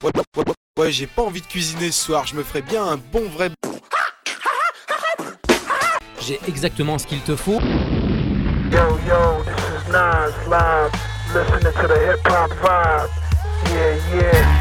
Ouais, j'ai pas envie de cuisiner ce soir, je me ferais bien un bon vrai... J'ai exactement ce qu'il te faut. Yo, this is Nas live, listening to the hip-hop vibe. Yeah.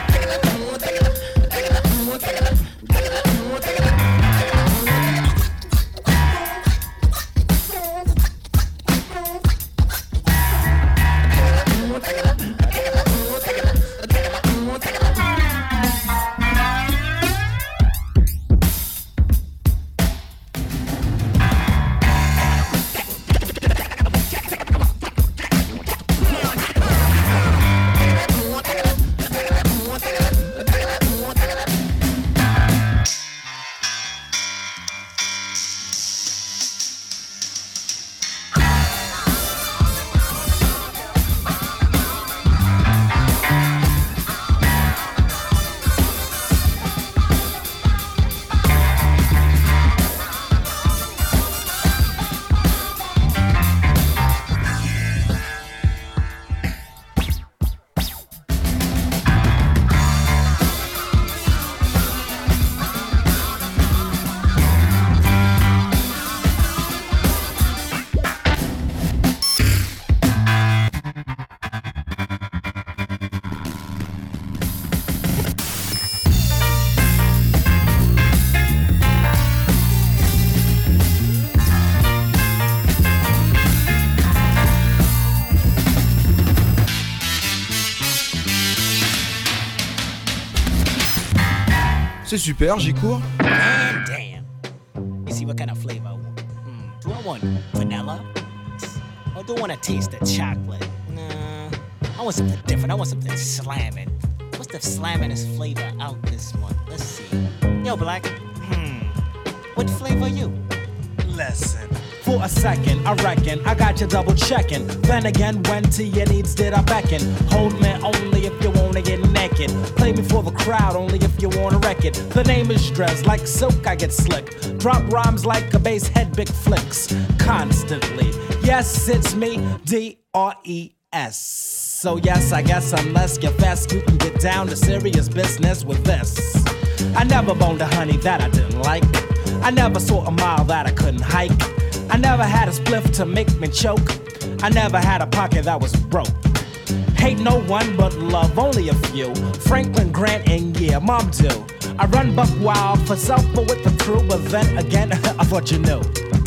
C'est super, j'y cours. Damn. You see what kind of flavor I want? Do I want vanilla? Or do I want to taste the chocolate? Nah. I want something different. I want something slamming. What's the slamminest flavor out this month? Let's see. Yo, Black. What flavor are you? Listen. For a second, I reckon I got you double checking. Then again, when to your needs did I beckon? Hold me only if you wanna get naked. Play me for the crowd only if you wanna wreck it. The name is Dress, like silk I get slick. Drop rhymes like a bass head, big flicks. Constantly, yes, it's me, D-R-E-S. So yes, I guess unless you're fast, you can get down to serious business with this. I never boned a honey that I didn't like. I never saw a mile that I couldn't hike. I never had a spliff to make me choke. I never had a pocket that was broke. Hate no one but love only a few. Franklin Grant and yeah, Mom do. I run buck wild for self but with the crew. But then again, I thought you knew.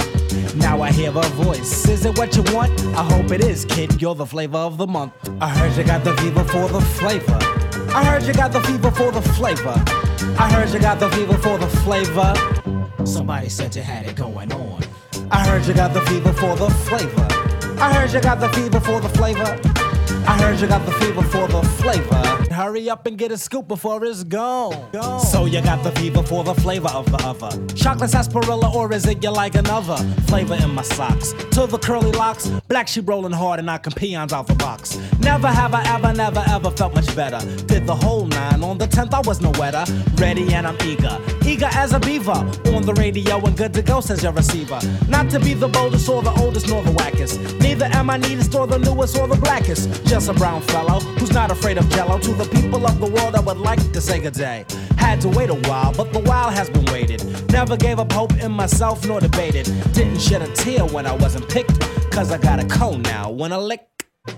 Now I hear a voice. Is it what you want? I hope it is, kid. You're the flavor of the month. I heard you got the fever for the flavor. I heard you got the fever for the flavor. I heard you got the fever for the flavor. Somebody said you had it going on. I heard you got the fever for the flavor. I heard you got the fever for the flavor. I heard you got the fever for the flavor. Hurry up and get a scoop before it's gone. So you got the fever for the flavor of the other. Chocolate sarsaparilla, or is it you like another flavor in my socks? To the curly locks, black sheep rolling hard and knocking peons out the box. Never have I ever, never ever felt much better. Did the whole 9 on the 10th, I was no wetter. Ready and I'm eager, eager as a beaver. On the radio and good to go, says your receiver. Not to be the boldest or the oldest nor the wackest. Neither am I neatest or the newest or the blackest. Just a brown fellow who's not afraid of jello. To the people of the world I would like to say good day. Had to wait a while, but the while has been waited. Never gave up hope in myself nor debated. Didn't shed a tear when I wasn't picked, cause I got a cone now when I lick.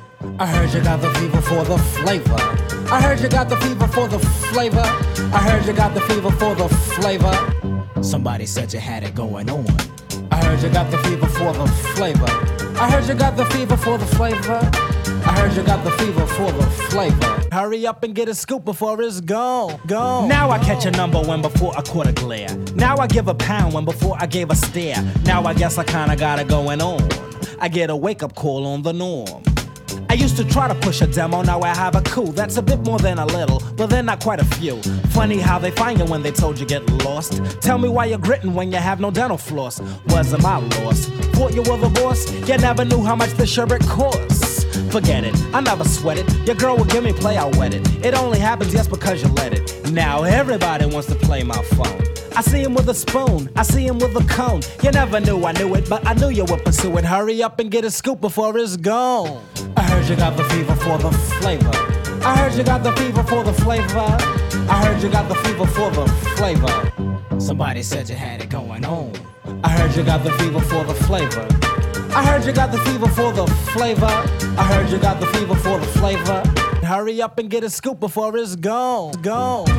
I heard you got the fever for the flavor. I heard you got the fever for the flavor. I heard you got the fever for the flavor. Somebody said you had it going on. I heard you got the fever for the flavor. I heard you got the fever for the flavor. I heard you got the fever for the flavor. Hurry up and get a scoop before it's gone. Now I catch a number when before I caught a glare. Now I give a pound when before I gave a stare. Now I guess I kinda got it going on. I get a wake-up call on the norm. I used to try to push a demo, now I have a coup. That's a bit more than a little, but then not quite a few. Funny how they find you when they told you get lost. Tell me why you're gritting when you have no dental floss. Wasn't my loss. Thought you were the boss, you never knew how much the sherbet costs. Forget it, I never sweat it. Your girl would give me play, I'll wet it. It only happens just because you let it. Now everybody wants to play my phone. I see him with a spoon, I see him with a cone. You never knew I knew it, but I knew you would pursue it. Hurry up and get a scoop before it's gone. I heard you got the fever for the flavor. I heard you got the fever for the flavor. I heard you got the fever for the flavor. Somebody said you had it going on. I heard you got the fever for the flavor. I heard you got the fever for the flavor. I heard you got the fever for the flavor. Hurry up and get a scoop before it's gone. Gone.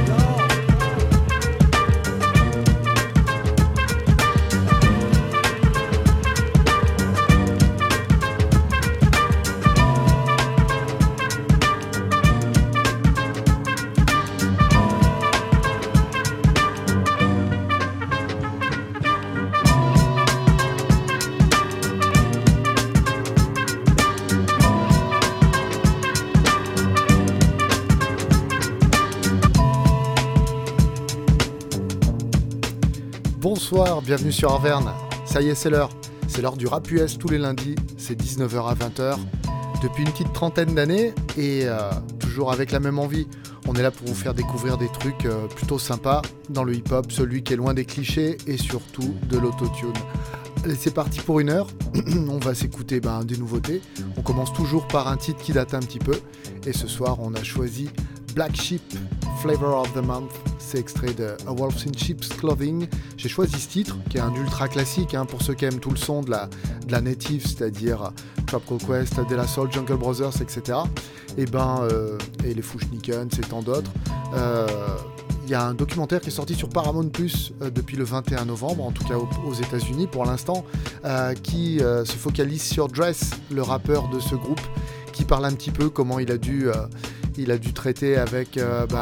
Bonsoir, bienvenue sur Arverne. Ça y est, c'est l'heure. C'est l'heure du rap US tous les lundis, c'est 19h à 20h. Depuis une petite trentaine d'années et toujours avec la même envie. On est là pour vous faire découvrir des trucs plutôt sympas dans le hip-hop, celui qui est loin des clichés et surtout de l'autotune. Allez, c'est parti pour une heure. On va s'écouter des nouveautés. On commence toujours par un titre qui date un petit peu. Et ce soir, on a choisi Black Sheep, Flavor of the Month. C'est extrait de A Wolf in Sheep's Clothing. J'ai choisi ce titre, qui est un ultra classique pour ceux qui aiment tout le son de la native, c'est-à-dire Tribe Called Quest, De La Soul, Jungle Brothers, etc. Et les Fu-Schnickens et tant d'autres. Il y a un documentaire qui est sorti sur Paramount Plus depuis le 21 novembre, en tout cas aux États-Unis pour l'instant, qui se focalise sur Dress, le rappeur de ce groupe, qui parle un petit peu comment il a dû traiter avec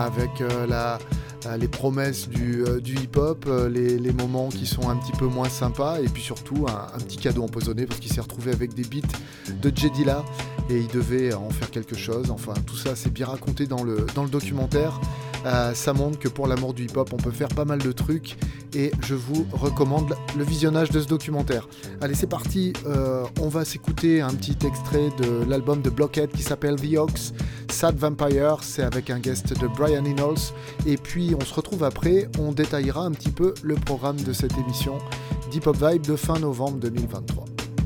les promesses du hip-hop, les moments qui sont un petit peu moins sympas, et puis surtout un petit cadeau empoisonné parce qu'il s'est retrouvé avec des beats de J Dilla et il devait en faire quelque chose. Enfin, tout ça c'est bien raconté dans le documentaire. Ça montre que pour l'amour du hip-hop, on peut faire pas mal de trucs et je vous recommande le visionnage de ce documentaire. Allez, c'est parti, on va s'écouter un petit extrait de l'album de Blockhead qui s'appelle The Ox, Sad Vampire, c'est avec un guest de Brian Reynolds. Et puis on se retrouve après, on détaillera un petit peu le programme de cette émission Deep Hop Vibe de fin novembre 2023.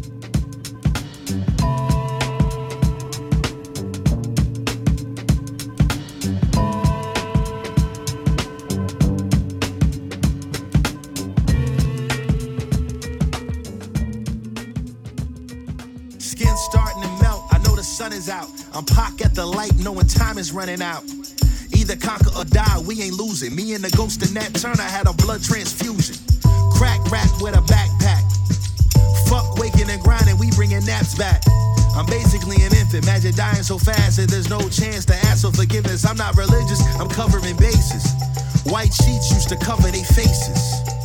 Out. I'm Pac at the light, knowing time is running out. Either conquer or die, we ain't losing. Me and the ghost of Nat Turner had a blood transfusion. Crack rap with a backpack. Fuck waking and grinding, we bringing naps back. I'm basically an infant, imagine dying so fast that there's no chance to ask for forgiveness. I'm not religious, I'm covering bases. White sheets used to cover their faces.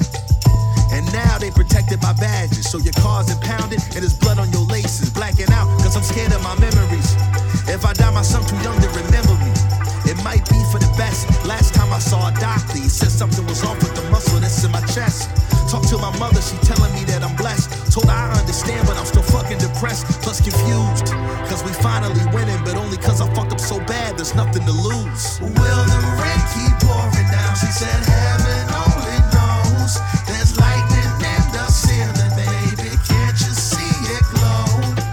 And now they protected by badges. So your car's impounded and there's blood on your laces. Blacking out cause I'm scared of my memories. If I die, my son too young to remember me. It might be for the best. Last time I saw a doctor, he said something was off with the muscle that's in my chest. Talk to my mother, she telling me that I'm blessed. Told her I understand, but I'm still fucking depressed. Plus confused, cause we finally winning. But only cause I fucked up so bad, there's nothing to lose. Will the rain keep pouring down? She said heaven only knows. There's lightning in the ceiling, baby. Can't you see it glow?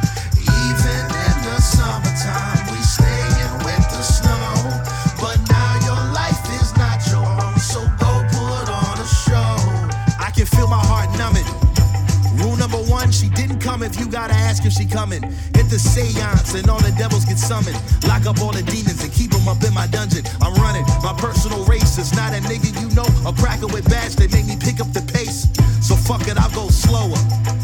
Even in the summertime, we stay in with the snow. But now your life is not your own, so go put on a show. I can feel my heart numbing. Rule number one, she didn't come if you gotta ask if she coming. Hit the seance and all the devils get summoned. Lock up all the demons and keep them up in my dungeon. I'm running my personal race. It's not a nigga you know, a cracker with badge that make me pick up the pace. So fuck it, I'll go slower.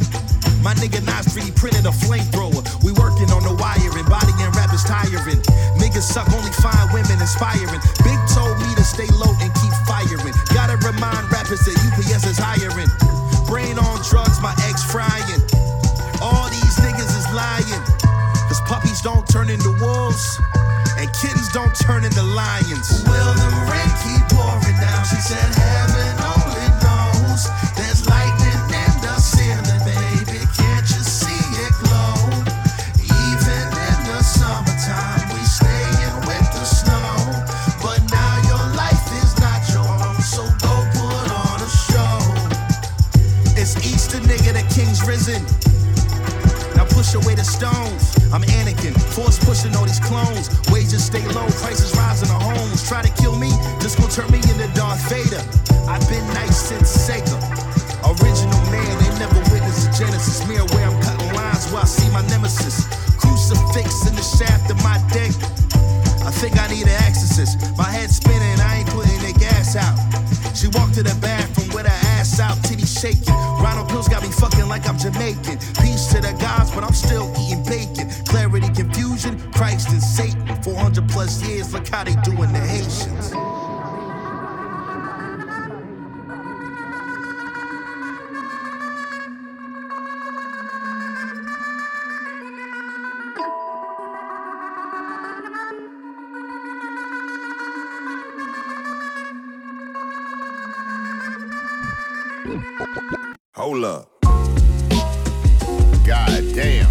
My nigga Nas 3D printed a flamethrower. We working on the wiring, body and rap is tiring. Niggas suck, only fine women inspiring. Big told me to stay low and keep firing. Gotta remind rappers that UPS is hiring. Brain on drugs, my eggs frying. All these niggas is lying. Cause puppies don't turn into wolves, and kittens don't turn into lions. Will the rain keep pouring down? She said heaven only knows. There's lightning in the ceiling, baby. Can't you see it glow? Even in the summertime, we stay in with the snow. But now your life is not your own, so go put on a show. It's Easter, nigga, the king's risen. Now push away the stones. I'm Anakin, force pushing all these clones. Wages stay low, prices rising on homes. Try to kill me, just gon' turn me into Darth Vader. I've been nice since Sega. Original man, they never witnessed a Genesis. Mirror where I'm cutting lines where I see my nemesis. Crucifix in the shaft of my deck. I think I need an exorcist. My head spinning, I ain't putting the gas out. She walked to the bathroom with her ass out, titties shaking. Ronald pills got me fucking like I'm Jamaican. Peace to the gods, but I'm still eating bacon. Clarity, confusion, Christ and Satan. 400 plus years, look how they doing the Haitians. Hold up. God damn.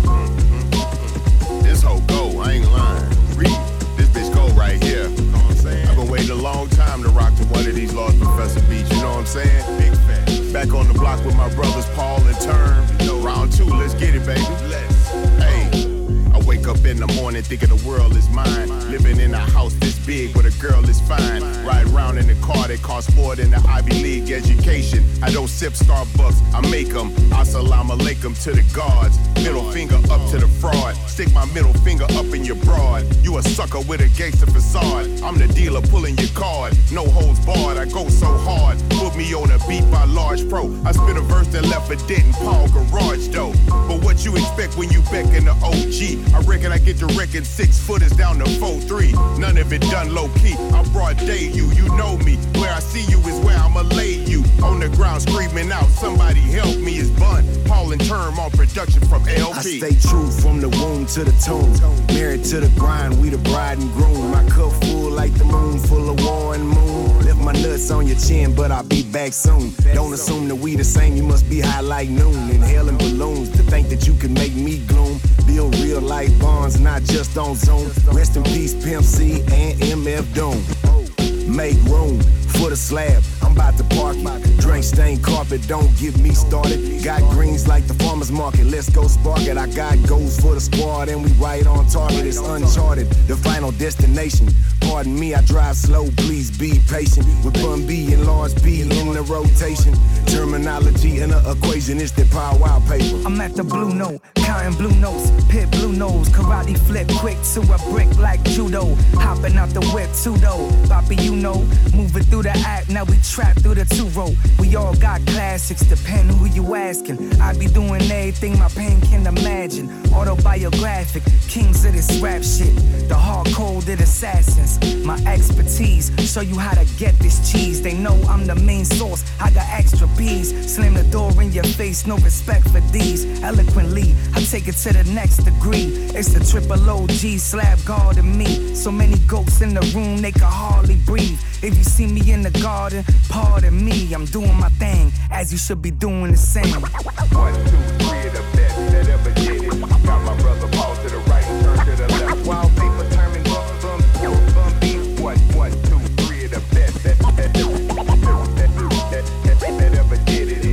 This hoe go, I ain't lying. Read. This bitch go right here. You know what I'm saying? I've been waiting a long time to rock to one of these Lost Professor beats, you know what I'm saying? Big fat. Back on the block with my brothers Paul and Term. Round 2, let's get it, baby. Let's. Hey. I wake up in the morning thinking the world is mine. Living in a house this big where the girl is fine. Ride around in a car that costs more than the Ivy League education. I don't sip Starbucks, I make them. Assalamu alaikum to the gods. Middle finger up to the fraud. Stick my middle finger up in your broad. You a sucker with a gangster facade. I'm the dealer pulling your card. No holds barred, I go so hard. Put me on a beat by Large Pro. I spit a verse that left a dent in Paul Garage though. But what you expect when you beckon the OG? I reckon I get your record 6 footers down to 4-3. None of it done low key. I broad day you, you know me. Where I see you is where I'ma lay you. On the ground screaming out, somebody help me is Bun. Paul and Term on production from LP. I stay true from the womb to the tomb. Married to the grind, we the bride and groom. My cup full like the moon, full of war and moon. Lift my nuts on your chin, but I'll be back soon. Don't assume that we the same, you must be high like noon. Inhaling balloons to think that you can make me gloom. Build real life bonds, not just on Zoom. Rest in peace, Pimp C and MF Doom. Make room for the slab, I'm about to park it. Drink stained carpet, don't get me started. Got greens like the farmer's market, let's go spark it. I got goals for the squad and we right on target. It's uncharted, the final destination. Pardon me, I drive slow, please be patient. With Bun B and Large B in the rotation. Terminology in the equation, it's the power wow paper. I'm at the blue note, counting blue notes, pit blue nose. Karate flip quick to a brick like judo. Hopping out the whip too though. Bobby, you know, moving through the act, now we trapped through the 2-row. We all got classics, depend who you asking. I be doing everything my pen can imagine. Autobiographic, kings of this rap shit. The hard-coded assassins, my expertise. Show you how to get this cheese. They know I'm the main source, I got extra B's. Slam the door in your face, no respect for these. Eloquently, I take it to the next degree. It's the triple OG slab guard and me. So many goats in the room, they can hardly breathe. If you see me in the garden, pardon me. I'm doing my thing, as you should be doing the same. 1, 2, 3 of the best that ever did it. Got my brother Paul to the right, turn to the left. Wild paper turning bum beat. 1, 2, 3 of the best that ever did it.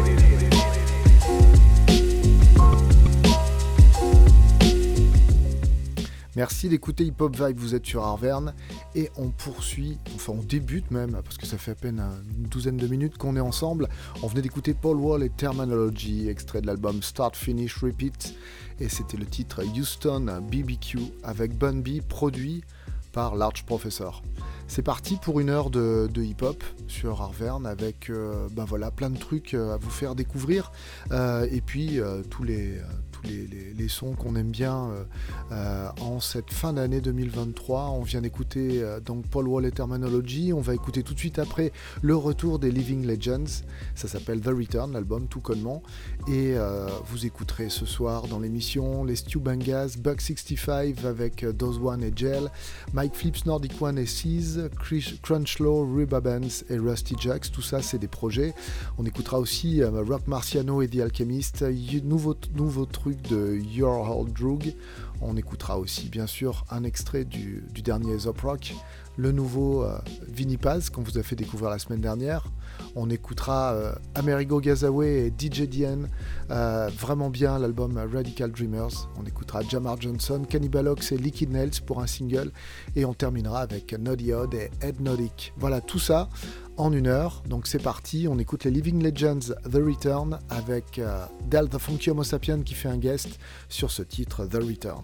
Merci d'écouter Hip Hop Vibe, vous êtes sur Arverne et on poursuit, enfin on débute même, parce que ça fait à peine une douzaine de minutes qu'on est ensemble. On venait d'écouter Paul Wall et Terminology, extrait de l'album Start, Finish, Repeat, et c'était le titre Houston BBQ avec Bun B, produit par Large Professor. C'est parti pour une heure de hip-hop sur Arverne avec voilà, plein de trucs à vous faire découvrir et puis tous les sons qu'on aime bien en cette fin d'année 2023. On vient d'écouter donc Paul Wall et Terminology. On va écouter tout de suite après le retour des Living Legends. Ça s'appelle The Return, l'album tout connement. Et vous écouterez ce soir dans l'émission les Stu Bangas, Buck 65 avec Dose One et Gel, Mike Flips, Nordic One et Seize, Crunchlow, Ruba Bands et Rusty Jacks. Tout ça, c'est des projets. On écoutera aussi Rock Marciano et The Alchemist. Nouveau truc truc de Your Old Drug. On écoutera aussi bien sûr un extrait du dernier Aesop Rock, le nouveau Vinnie Paz qu'on vous a fait découvrir la semaine dernière. On écoutera Amerigo Gazaway et DJ DN, vraiment bien l'album Radical Dreamers. On écoutera Jamar Johnson, Cannibal Ox et Liquid Nails pour un single. Et on terminera avec Noddy Odd et Ed Nodick. Voilà, tout ça en 1 heure. Donc c'est parti, on écoute les Living Legends The Return avec Del the Funky Homo Sapien qui fait un guest sur ce titre The Return.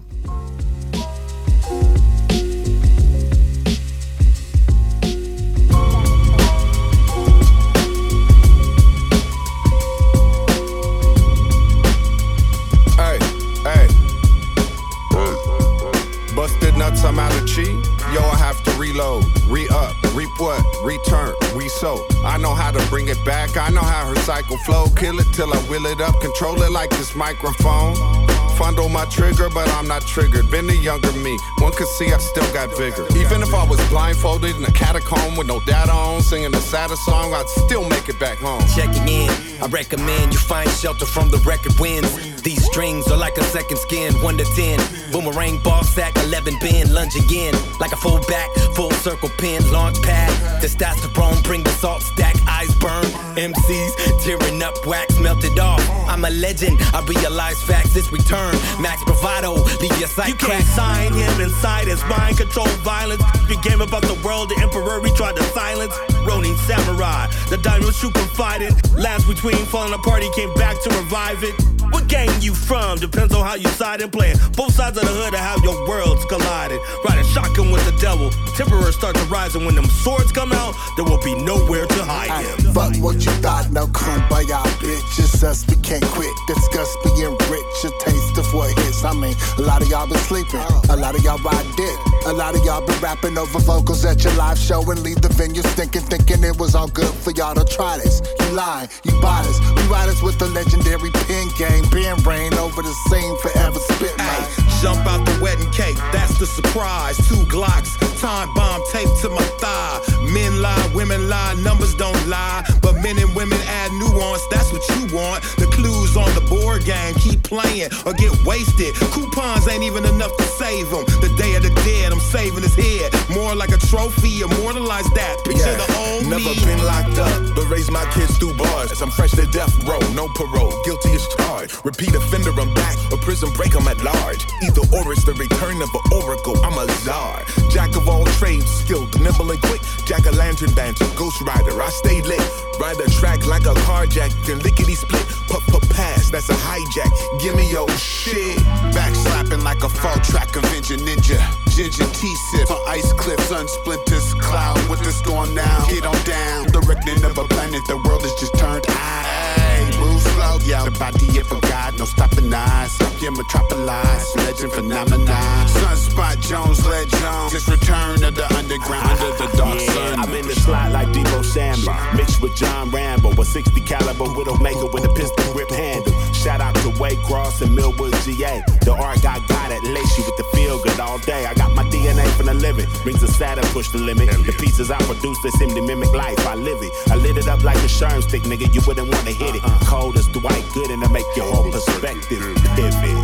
Busted nuts, I'm out of cheese. Yo, I have to reload, re-up, reap what, return, re-sow. I know how to bring it back, I know how her cycle flow. Kill it till I wheel it up, control it like this microphone. Fondle my trigger, but I'm not triggered. Been the younger me, one could see I still got vigor. Even if I was blindfolded in a catacomb with no data on, singing a sadder song, I'd still make it back home. Checking in, I recommend you find shelter from the record winds. These strings are like a second skin, 1 to 10. Boomerang, ball sack, 11 bend, lunge again. Like a full back, full circle pin, launch pad. Testosterone, bring the salt stack, eyes burn. MCs tearing up, wax melted off. I'm a legend, I realize facts, this return. Max bravado, leave your sight cracked. You can't sign him inside his mind, control violence. Became about the world, the emperor he tried to silence. Ronin samurai, the diamonds you confided. Last between falling apart, he came back to revive it. What gang you from? Depends on how you side and playing. Both sides of the hood are how your worlds collided. Riding shotgun with the devil. Temperors start to rise, and when them swords come out, there will be nowhere to hide him. Fuck what you thought, no kumbaya, bitch. It's us, we can't quit. Discuss being rich, a taste of what hits. I mean, a lot of y'all been sleeping, a lot of y'all ride dick. A lot of y'all been rapping over vocals at your live show and leave the venue stinking, thinking it was all good for y'all to try this. You lying, you bought us. We ride us with the legendary pen game. Ben rain over the scene, forever spit, man. Jump out the wedding cake, that's the surprise. 2 Glocks, time bomb taped to my thigh. Men lie, women lie, numbers don't lie. But men and women add nuance, that's what you want. The clues on the board game, keep playing or get wasted. Coupons ain't even enough to save them. The day of the dead, I'm saving his head. More like a trophy, immortalize that. Picture the old never me. Been locked up, but raised my kids through bars. I'm fresh to death row, no parole, guilty as charged. Repeat offender, I'm back, or prison break, I'm at large. Either or it's the return of an oracle, I'm a czar. Jack of all trades, skilled, nimble and quick. Jack-o'-lantern banter, ghost rider, I stay lit. Ride a track like a carjack, then lickety split. Puff, pass, that's a hijack, give me your shit. Back slapping like a fall track Avenger Ninja. Ginger T-sip on ice cliffs, sun splinters, cloud with the storm now. Get on down, the reckoning of a planet, the world is just turned eye. Move slow, yo. The body of a god, no stopping eyes. Up your metropolis, legend phenomenon. Sunspot Jones, led Jones. Just return of the underground, under the dark sun. I'm in the slot like Debo Samuel, mixed with John Rambo. A 60 caliber with Omega with a pistol grip handle. Shout out to Waycross and Millwood, GA. The arc I got at lace you with the feel good all day. I got my DNA from the living, rings of Saturn push the limit. The pieces I produce that seem to mimic life, I live it. I lit it up like a sherm stick, nigga, you wouldn't want to hit it. Cold as Dwight Gooden to make your whole perspective pivot.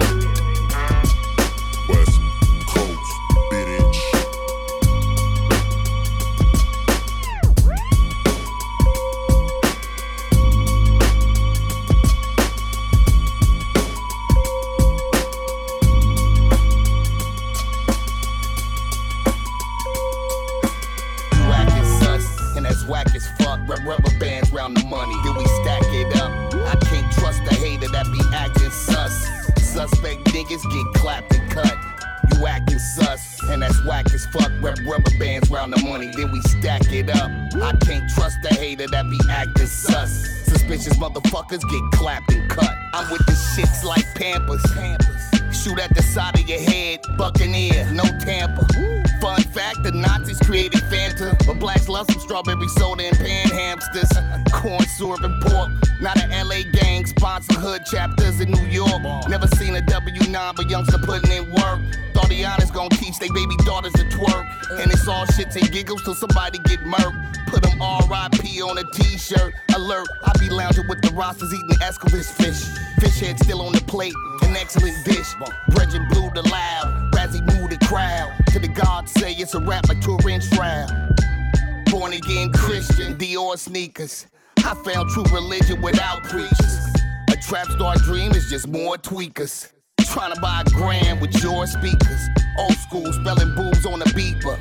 West Coast, bitch. You acting sus, and that's whack as fuck. Rubber bands round the money, then we stack it up. I can't trust a hater that be acting sus. Suspect niggas get clapped and cut. You acting sus, and that's whack as fuck. Rubber bands round the money, then we stack it up. I can't trust a hater that be acting sus. Suspicious motherfuckers get clapped and cut. I'm with the shits like Pampers. Shoot at the side of your head, Buccaneer, no Tampa. Fun fact, the Nazis created Fanta, but blacks love some strawberry soda and pan hamsters. Corn syrup and pork, not an LA gang, sponsor hood chapters in New York. Never seen a W9, but youngster putting in work. Thought the honest gon' teach they baby daughters to twerk. And it's all shits and giggles till somebody get murked. Put them R.I.P. on a t-shirt. Alert, I be lounging with the rosters eating Escovitch fish. Fish head still on the plate, an excellent dish. Brethren blew the loud, Razzie moved the crowd. To the gods say it's a rap like Turin Shroud. Born again Christian, Dior sneakers. I found true religion without preachers. A trap star dream is just more tweakers. Trying to buy a gram with your speakers. Old school spelling boobs on a beeper.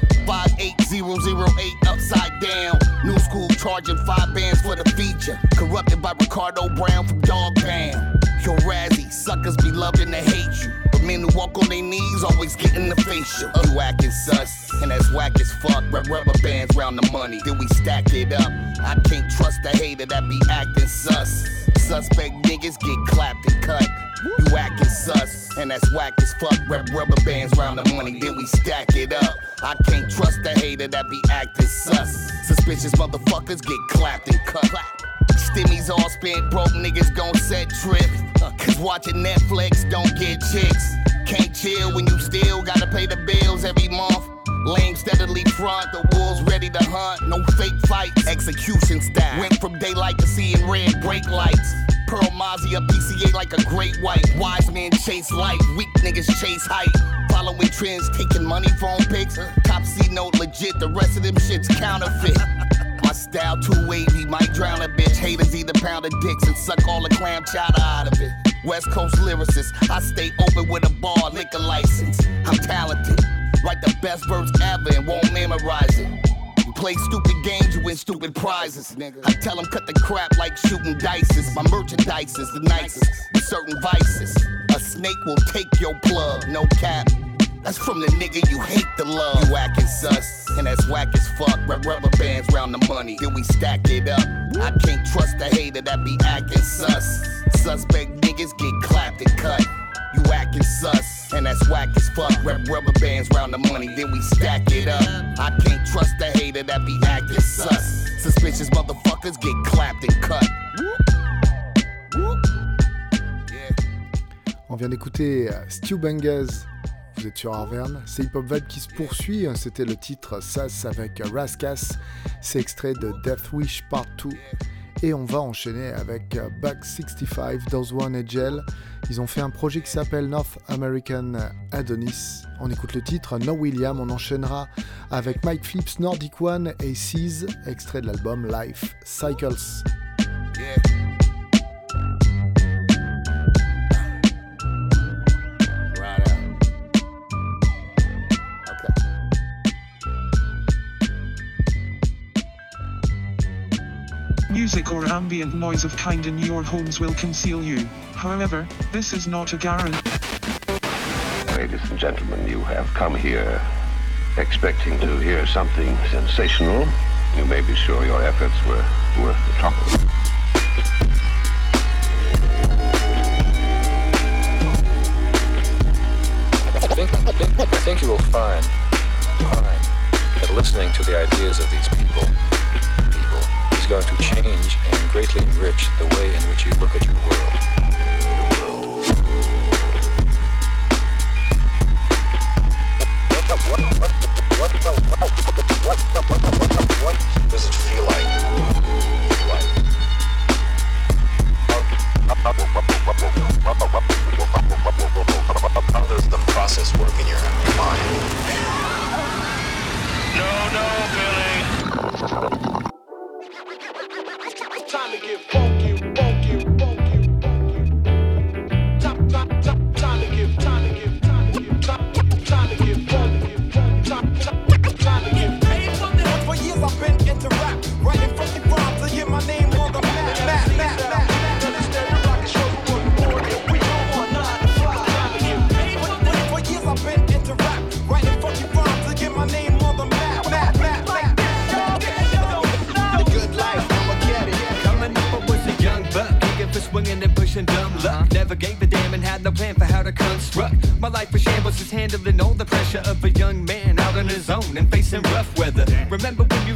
58008 upside down. New school charging 5 bands for the feature. Corrupted by Ricardo Brown from Dog Pound. Yo Razzie, suckers be loving to hate you. But men who walk on their knees always getting the facial. You acting sus, and that's whack as fuck. Rubber bands round the money, then we stack it up. I can't trust a hater that be acting sus. Suspect niggas get clapped and cut. You acting sus, and that's whack as fuck. Rubber bands round the money, then we stack it up. I can't trust a hater that be acting sus. Suspicious motherfuckers get clapped and cut. Stimmies all spent, broke niggas gon' set trip. Cause watching Netflix don't get chicks. Can't chill when you still gotta pay the bills every month. Lame steadily front, the wolves ready to hunt. No fake fights, execution style. Went from daylight to seeing red brake lights. Pearl Mazia, PCA like a great white. Wise men chase light, weak niggas chase height. Following trends, taking money, phone pics. Cops see no legit, the rest of them shit's counterfeit. My style too wavy, might drown a bitch. Haters eat a pound of dicks and suck all the clam chowder out of it. West Coast lyricist, I stay open with a bar, liquor license. I'm talented, write the best verse ever and won't memorize it. You play stupid games, you win stupid prizes. I tell them cut the crap like shooting dices. My merchandise is the nicest, with certain vices. A snake will take your plug, no cap. That's from the nigga you hate to love. You acting sus, and that's whack as fuck. Rubber bands round the money, then we stack it up. I can't trust a hater that be acting sus. Suspect niggas get clapped and cut. You acting sus, and that's whack as fuck. Rubber bands round the money, then we stack it up. I can't trust a hater that be acting sus. Suspicious motherfuckers get clapped and cut. On vient d'écouter Stu Bengaz. Vous êtes sur Arverne, c'est Hip Hop Vibe qui se poursuit, c'était le titre Sus avec Raskas, c'est extrait de Death Wish Part 2 et on va enchaîner avec Buck 65, Those One et Gel. Ils ont fait un projet qui s'appelle North American Adonis, on écoute le titre No William, on enchaînera avec Mike Flips, Nordic One et Seas, extrait de l'album Life Cycles. Yeah. Music or ambient noise of kind in your homes will conceal you. However, this is not a guarantee. Ladies and gentlemen, you have come here expecting to hear something sensational. You may be sure your efforts were worth the trouble. I think you will find that listening to the ideas of these people is going to change and greatly enrich the way in which you look at your world. What does it feel like? How does the process work in your mind? No, Billy. Time to get funky, funky, funky, funky. Time to get funky, time to get funky, time to get paid. For years I've been into rap, writing funky rhymes to get my name on the map. For years I've been into rap, writing funky rhymes to get my name on the map. The good life, I'ma get it. Coming up, I was a young buck, eager for swinging and pushing dumb luck. Never gave a damn and had no plan for how to construct. My life was shambles, just handling all the pressure of a young man out on his own and facing rough weather. Remember when you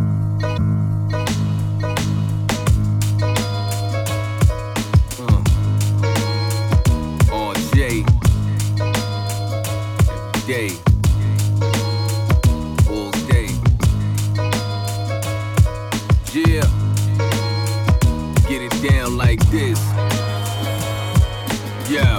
Thank Yo.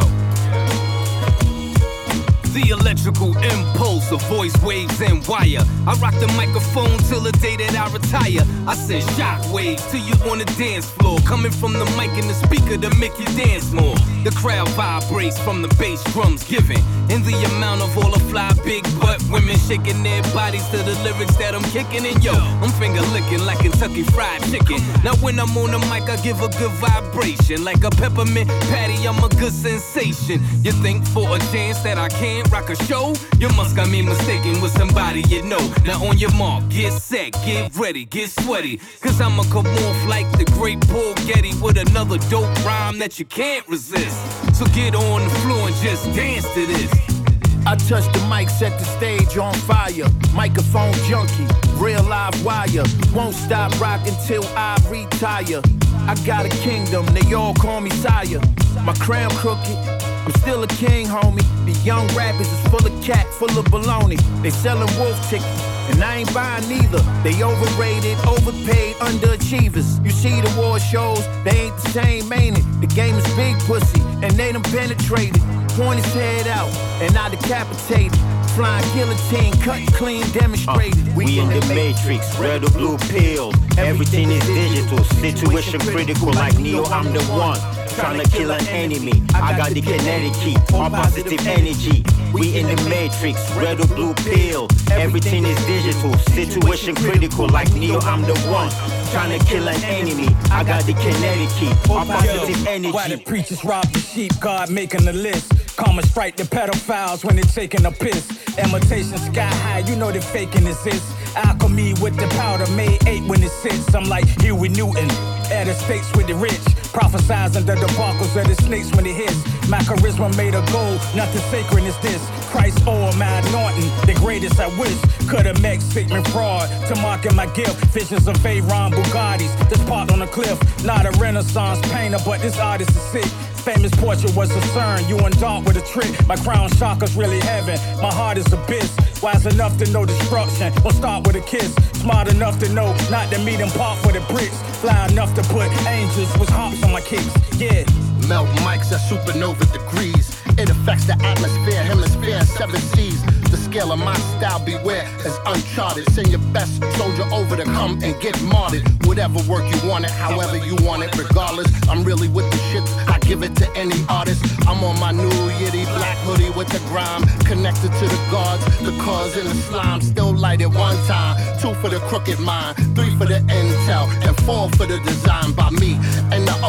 The electrical impulse of voice waves and wire. I rock the microphone till the day that I retire. I send shock waves to you on the dance floor, coming from the mic and the speaker to make you dance more. The crowd vibrates from the bass drums giving, and the amount of all the fly big butt women shaking their bodies to the lyrics that I'm kicking. And yo, I'm finger licking like Kentucky Fried Chicken. Now when I'm on the mic, I give a good vibration. Like a peppermint patty, I'm a good sensation. You think for a chance that I can't rock a show? You must got me mistaken with somebody you know. Now on your mark, get set, get ready, get sweaty, cause I'ma come off like the great Paul Getty with another dope rhyme that you can't resist. So get on the floor and just dance to this. I touch the mic, set the stage on fire. Microphone junkie, real live wire. Won't stop rocking till I retire. I got a kingdom, they all call me sire. My crown crooked, I'm still a king, homie. The young rappers is full of cat, full of baloney. They selling wolf tickets, and I ain't buying neither. They overrated, overpaid, underachievers. You see the war shows, they ain't the same, ain't it? The game is big pussy, and they done penetrated. Point his head out, and I decapitated. Flying guillotine, cut clean, demonstrated. We in the matrix, red or blue pill. Everything is digital, situation critical like Neo, I'm the one. Trying to kill an enemy, I got the kinetic key, all positive energy. We in the matrix, red or blue pill. Everything is digital, situation critical like Neo, I'm the one. Trying to kill an enemy, I got the kinetic key, all positive energy. Why the preachers rob the sheep, God making the list. Come and strike the pedophiles when they're taking a piss. Imitation sky high, you know they faking this is. Alchemy with the powder, made 8 when it sits. I'm like Huey Newton, at the stakes with the rich. Prophesizing the debacles of the snakes when it hits. My charisma made of gold, nothing sacred is this. Christ or my anointing, the greatest I wish. Could've met Sigmund Fraud to market my gift. Visions of Veyron Bugattis, this part on the cliff. Not a Renaissance painter, but this artist is sick. Famous portrait was a CERN, you in dark with a trick. My crown chakra's really heaven, my heart is abyss. Wise enough to know destruction, we'll start with a kiss. Smart enough to know not to meet and part for the bricks. Fly enough to put angels with hops on my kicks, yeah. Melt mics at supernova degrees. It affects the atmosphere, hemisphere, and 7 seas. The scale of my style, beware, is uncharted. Send your best soldier over to come and get martyred. Whatever work you want it, however you want it, regardless. I'm really with the shit, I give it to any artist. I'm on my new Yitty black hoodie with the grime. Connected to the guards, the cars in the slime. Still light at one time. 2 for the crooked mind, 3 for the intel, and 4 for the design by me. And the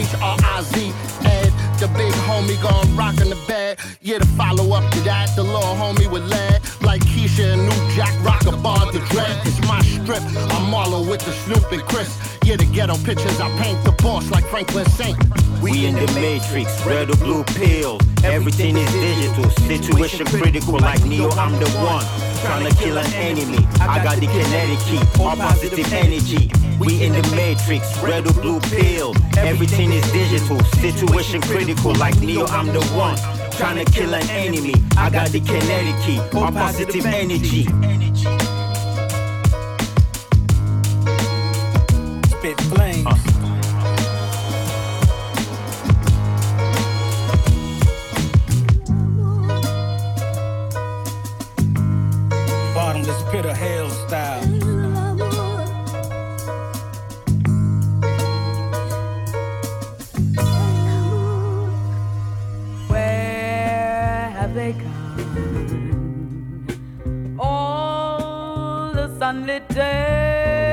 OTHRIZ, Ed, the big homie gon' rock in the bed. Yeah, the follow up to that, the little homie with lead. Like Keisha and New Jack Rock bar the dread. It's my strip, I'm Marlo with the Snoop and Chris. Yeah, the ghetto pictures, I paint the boss like Franklin Saint. We in the matrix, red or blue pill. Everything is digital, situation critical like Neo, I'm the one. Trying to kill an enemy, I got the kinetic key, all positive energy. We in the matrix, red or blue pill. Everything is digital, situation critical like Neo, I'm the one. Trying to kill an enemy, I got the kinetic key, all positive energy. Spit flames. Bottomless pit of hell style. Where have they gone? All the sunlit day.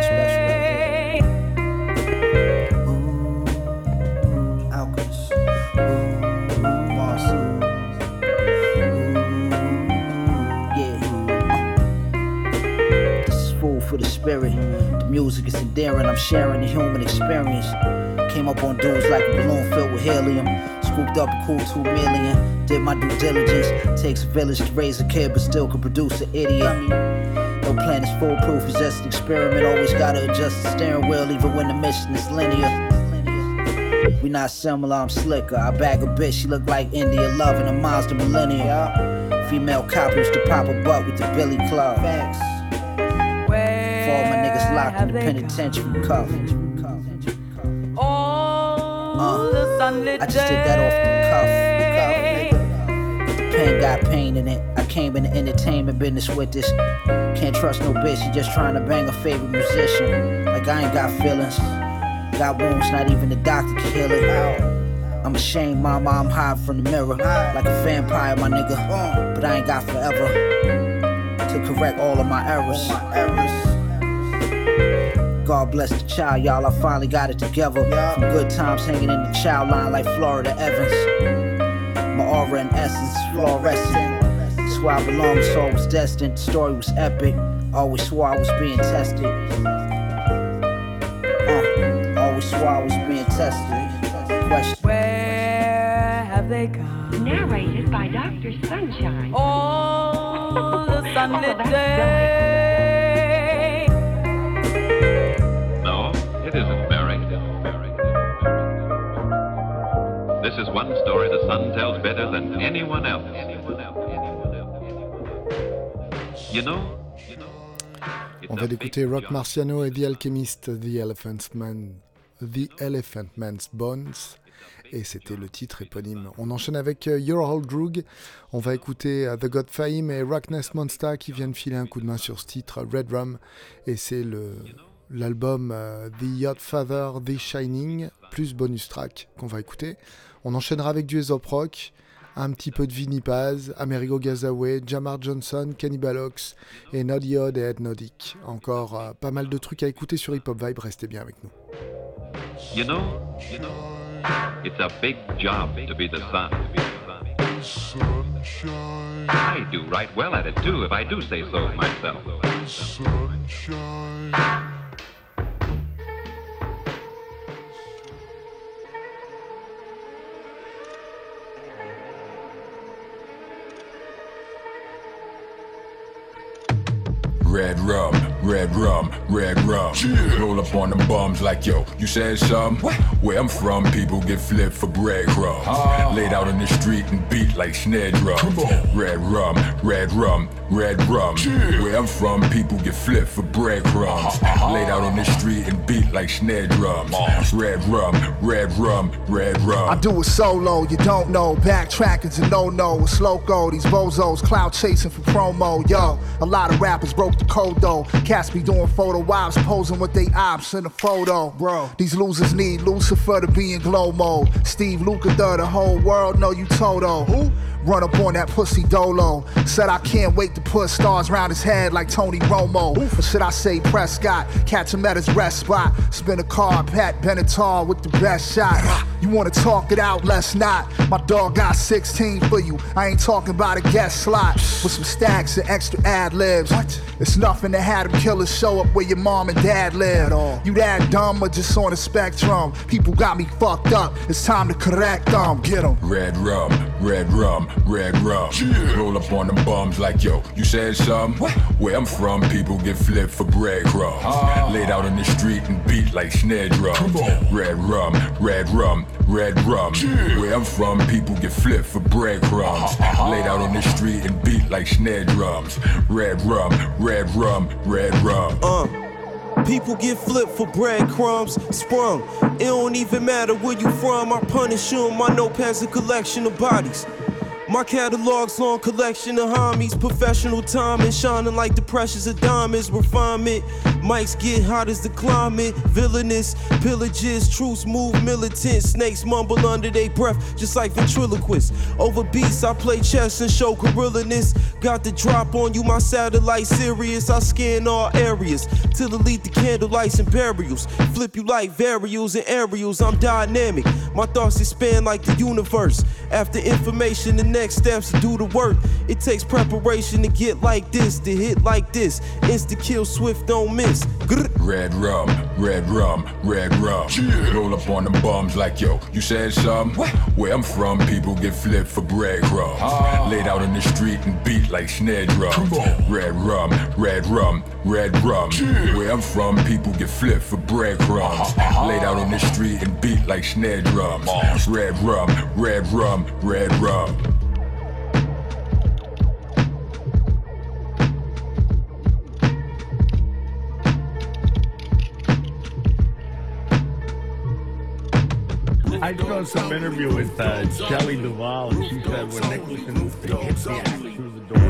Alchemist. For the spirit, the music is endearing. I'm sharing the human experience. Came up on dudes like a balloon filled with helium. Scooped up a cool 2 million. Did my due diligence. Takes a village to raise a kid, but still could produce an idiot. No plan is foolproof, it's just an experiment. Always gotta adjust the steering wheel, even when the mission is linear. We not similar, I'm slicker. I bag a bitch, she look like India Love in a Mazda Millennium. Female cop used to pop a butt with the Billy Club. Facts. For all my niggas locked in the penitentiary cuff. All the sunlit I just did that off the cuff. pain in it. I came in the entertainment business with this. Can't trust no bitch, she just trying to bang a favorite musician. Like I ain't got feelings. Got wounds, not even the doctor can heal it. I'm ashamed, mama, I'm hiding from the mirror. Like a vampire, my nigga. But I ain't got forever to correct all of my errors. God bless the child, y'all, I finally got it together. From good times hanging in the child line like Florida Evans. My aura and essence is fluorescent. That's where I belong, so I was destined. The story was epic. Always swore I was being tested. Always swore I was being tested. Question. Where have they gone? Narrated by Dr. Sunshine. All the sunlit day. No, it isn't buried. This is one story the sun tells better than anyone else. You know, On va d'écouter Rock Marciano et The Alchemist, The Elephant Man's Bones, et c'était le titre éponyme. On enchaîne avec Your Old Drug. On va écouter The God Fahim et Rockness Monster qui viennent filer un coup de main sur ce titre Red Rum, et c'est l'album The Yacht Father, The Shining, plus bonus track qu'on va écouter. On enchaînera avec du Aesop Rock, un petit peu de Vinnie Paz, Amerigo Gazaway, Jamar Johnson, Cannibal Ox et Noddy Odd et Ed Noddick. Encore pas mal de trucs à écouter sur Hip Hop Vibe, restez bien avec nous. You know, it's a big job to be the sun. I do right well at it too, if I do say so myself. Red rum, red rum, red rum. Yeah. Roll up on them bums like, yo, you said something? What? Where I'm from, people get flipped for breadcrumbs. Laid out on the street and beat like snare drums. Red rum, red rum, red rum. Yeah. Where I'm from, people get flipped for breadcrumbs. Laid out on the street and beat like snare drums. Red rum, red rum, red rum. I do it solo, you don't know. Backtracking's a no-no. It's loco, these bozos, cloud chasing for promo. Yo, a lot of rappers broke the code though. Cats be doing photo ops, posing with they ops in a photo. Bro, these losers need Lucifer to be in glow mode. Steve Lukather, the whole world know you Toto. Who? Run up on that pussy dolo. Said I can't wait to put stars round his head like Tony Romo. Or should I say Prescott? Catch him at his rest spot. Spin a car, Pat Benatar with the best shot. You wanna talk it out, let's not. My dog got 16 for you. I ain't talking about a guest slot. With some stacks and extra ad-libs. It's nothing to have them killers show up where your mom and dad live. You that dumb or just on the spectrum? People got me fucked up. It's time to correct them. Get them. Red rum, red rum, red rum. Yeah. Roll up on them bums like, yo, you said something? What? Where I'm from, people get flipped for breadcrumbs. Laid out on the street and beat like snare drums. Red rum, red rum, red rum. Yeah. Where I'm from, people get flipped for breadcrumbs. Laid out on the street and beat like snare drums. Red rum, red rum, red rum. People get flipped for breadcrumbs, sprung. It don't even matter where you from. I punish you. My notepad's a collection of bodies. My catalog's long collection of homies. Professional timing, shining like the precious of diamonds. Refinement, mics get hot as the climate. Villainous, pillages, truths move militant. Snakes mumble under their breath, just like ventriloquists. Over beats, I play chess and show gorilla-ness. Got the drop on you, my satellite serious. I scan all areas till delete the candlelights and burials. Flip you like varials and aerials. I'm dynamic, my thoughts expand like the universe. After information, the next steps to do the work. It takes preparation to get like this, to hit like this. Insta kill, swift, don't miss. Red rum, red rum, red rum. Yeah. Roll up on them bums like, yo, you said something? What? Where I'm from, people get flipped for breadcrumbs. Laid out on the street and beat like snare drums. Red rum, red rum, red rum. Yeah. Where I'm from, people get flipped for breadcrumbs. Laid out on the street and beat like snare drums. Red rum, red rum, red rum. I saw some interview with Shelley Duvall, and she said when Nicholson hits the axe through the door.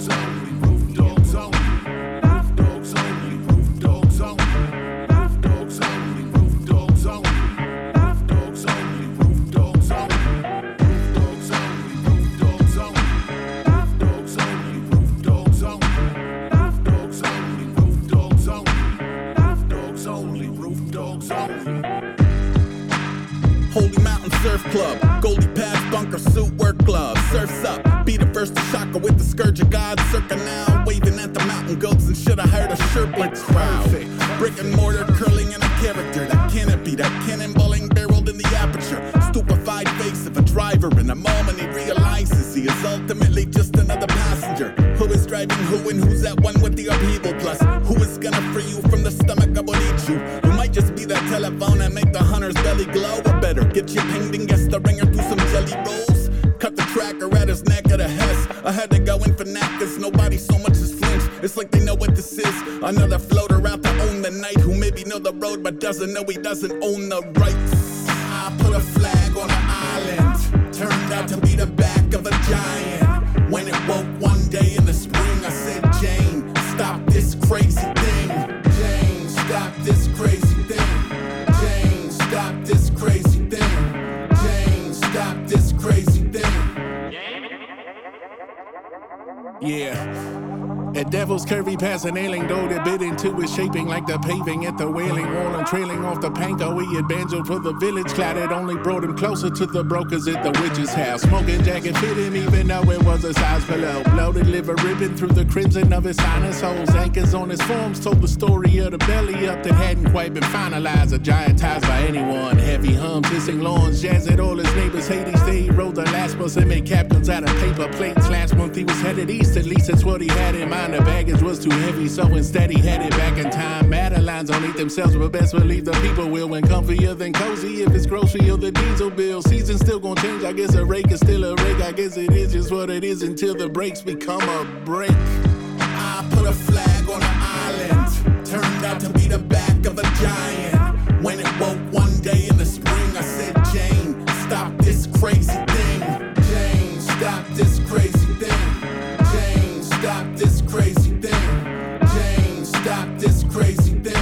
Holy Mountain Surf Club, Goldie pads, bunker suit, work gloves. Surf's up, be the first to shock her with the scourge of God. Circa now, waving at the mountain goats and should have heard a Sherpa crowd. Brick and mortar curling in a character that cannot be. That cannonballing barreled in the aperture. Stupefied face of a driver in a moment he realizes he is ultimately just another passenger. Who is driving who and who's at one with the upheaval plus? Who is gonna free you from the stomach of what eats you? You might just be that telephone and make the hunter's belly glow. Or better, get you pinged and guess the ringer through some jelly rolls. Cut the tracker at his neck at a Hess. I had to go in for knackers, nobody so much as flinch. It's like they know what this is. Another floater out to own the night who maybe know the road but doesn't know he doesn't own the rights. I put a flag on an island, turned out to be the back of a giant. When it woke one day in the spring, I said, Jane, stop this crazy thing. Jane, stop this crazy thing. Jane, stop this crazy thing. Jane, stop this crazy thing. Yeah. At Devil's Curvy past an ailing door that bit into his shaping like the paving at the wailing wall and trailing off the panko. He had banjoed for the village cloud. It only brought him closer to the brokers at the witch's house. Smoking jacket fit him even though it was a size below. Bloated liver ribbon through the crimson of his sinus holes. Anchors on his forms told the story of the belly up that hadn't quite been finalized or giantized by anyone. Heavy hums, hissing lawns, jazz at all his neighbors. Hades Day he rode the last bus and made captains out of paper plates. Last month he was headed east, at least that's what he had in mind. The baggage was too heavy, so instead he headed back in time. Madeline's don't eat themselves, but best believe the people will. When comfier than cozy, if it's grocery or the diesel bill. Season's still gonna change, I guess a rake is still a rake. I guess it is just what it is until the breaks become a break. I put a flag on an island, turned out to be the back of a giant. When it woke one day in the spring, I said, Jane, stop this crazy thing. Jane, stop this crazy thing. Jane, stop this crazy thing. Jane, stop this crazy thing.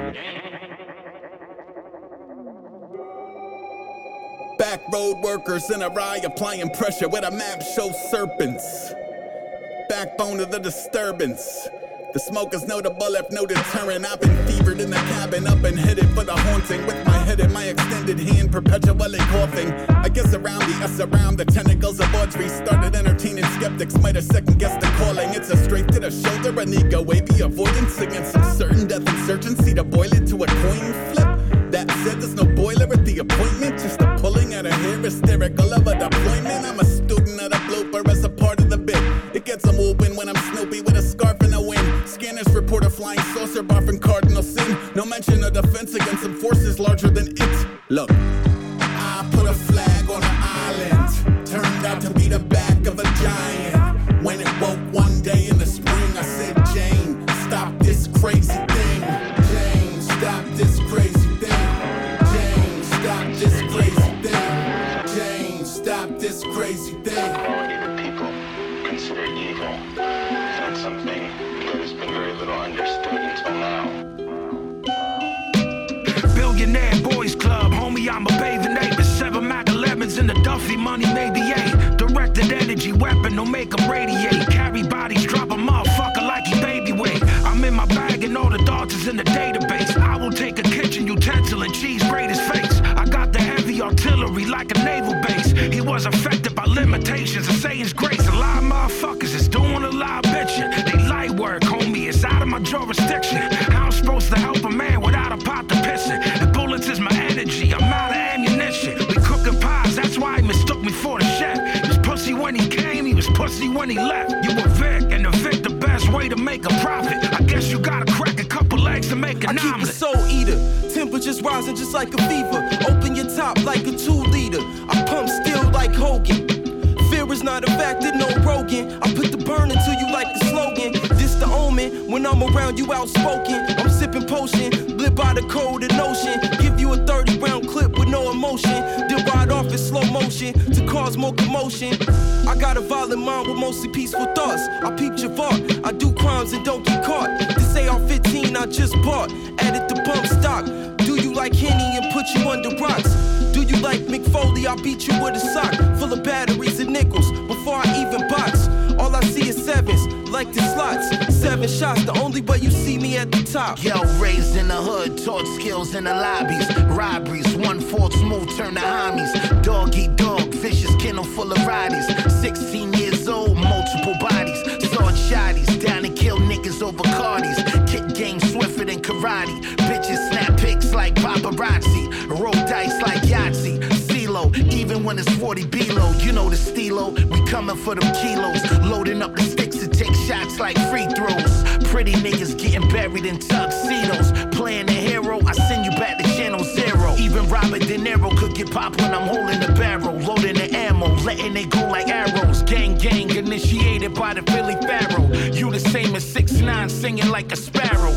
Back road workers in a rye applying pressure where the map shows serpents. Backbone of the disturbance. The smokers know the bullet, no deterrent. I've been fevered in the cabin, up and headed for the haunting. With my head in my extended hand, perpetually coughing. I guess around the us around the tentacles of Audrey started entertaining skeptics. Might have second guessed the calling. It's a straight to the shoulder, an ego wavy avoidance against some certain death insurgency to boil it to a coin flip. That said, there's no boiler at the appointment, just a pulling at a hair, hysterical of a deployment. I'm a student of the blooper as a part of the bit. It gets a moving when I'm Snoopy with a scarf in the wind. Scanners report a flying saucer bar from cardinal sin. No mention of defense against some forces larger than it. Look, I put a flag on an island, turned out to be the back of a giant. When it woke one day in the spring, I said, Jane, stop this crazy thing. Jane, stop this crazy thing. Jane, stop this crazy thing. Jane, stop this crazy thing. The people consider evil. That's something that has been very little understood until now. Billionaire Boys Club, homie, I'm a bathing neighbor. 7 Mac 11s in the Duffy, money maybe 8. Directed energy weapon, don't make them radiate. Carry bodies, drop a motherfucker like he baby weight. I'm in my bag and all the darts is in the database. I will take a kitchen utensil and cheese grate his face. I got the heavy artillery like a naval base. He was affected by limitations of Satan's grace. A lot of motherfuckers is doing a lot of bitching. They light work, homie, it's out of my jurisdiction. How I'm supposed to help a man without a pot to piss in? The bullets is my energy, I'm out of ammunition. We cooking pies, that's why he mistook me for the chef. He was pussy when he came, he was pussy when he left. You a Vic, and the Vic the best way to make a profit. I guess you gotta crack a couple eggs to make an omelet. I keep a soul eater, temperatures rising just like a fever. Open your top like a 2-liter. I pump steel like Hogan. Fear is not a factor, no Rogan. I put the burn into you like the slogan. This the omen, when I'm around you outspoken. I'm sipping potion, live by the code of notion. Give you a 30-round clip with with no emotion, then ride off in slow motion to cause more commotion. I got a violent mind with mostly peaceful thoughts. I peep your vault, I do crimes and don't get caught. This AR-15 I just bought, added the bump stock. Do you like Henny and put you under rocks? Do you like Mick Foley? I'll beat you with a sock full of batteries and nickels before I even box. All I see is sevens, like the slots. 7 shots, the only way you see me at the top. Yo, raised in the hood, taught skills in the lobbies. Robberies, 1 false move, turn to homies. Dog eat dog, vicious kennel full of roddies. 16 years old, multiple bodies. Sword shotties, down and kill niggas over cardies. Kick game swifter than karate. Bitches snap pics like paparazzi. Roll dice like Yahtzee. CeeLo, even when it's 40 below. You know the stilo, we coming for them kilos. Loading up the sticks to take shots like free throws. Pretty niggas getting buried in tuxedos. Playing the hero, I send you back to channel 0. Even Robert De Niro could get popped when I'm holding the barrel. Loading the ammo, letting it go like arrows. Gang, gang, initiated by the Philly Pharaoh. You the same as 6ix9ine singing like a sparrow.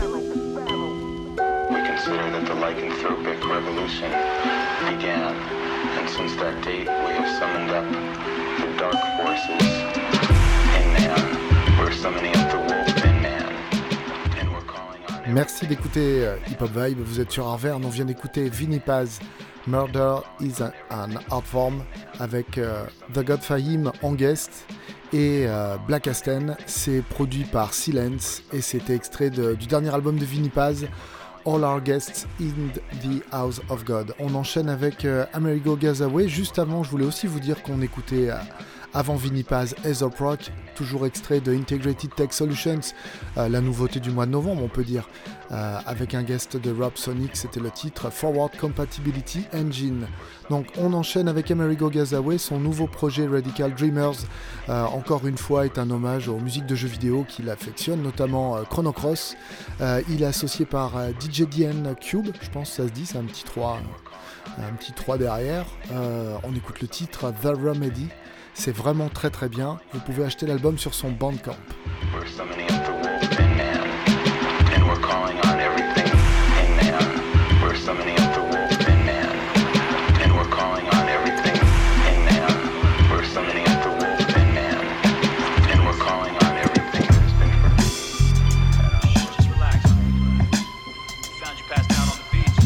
We consider that the lycanthropic revolution began, and since that date we have summoned up the dark forces in man. We're summoning up the wolf in man, and we're calling on... Merci d'écouter Hip Hop Vibe, vous êtes sur Arverne, on vient d'écouter Vinnie Paz, Murder is an Art Form, avec The God Fahim en guest, et Black Aston. C'est produit par Silence, et c'était extrait du dernier album de Vinnie Paz, All Our Guests in the House of God. On enchaîne avec Amerigo Gazaway. Juste avant, je voulais aussi vous dire qu'on écoutait avant Vinnie Paz, Aesop Rock, toujours extrait de Integrated Tech Solutions, la nouveauté du mois de novembre, on peut dire, avec un guest de Rob Sonic, c'était le titre Forward Compatibility Engine. Donc on enchaîne avec Amerigo Gazaway, son nouveau projet Radical Dreamers, encore une fois est un hommage aux musiques de jeux vidéo qu'il affectionne, notamment Chrono Cross. Il est associé par DJ DN Cube, je pense que ça se dit, c'est un petit 3 derrière. On écoute le titre The Remedy. C'est vraiment très très bien. Vous pouvez acheter l'album sur son Bandcamp. We're summoning up the wolf in man, and we're calling on everything in man. We're summoning up the wolf in man, and we're calling on everything in man. We're summoning up the wolf in man, and we're calling on everything that's been forbidden. Just relax. We found you passed out on the beach.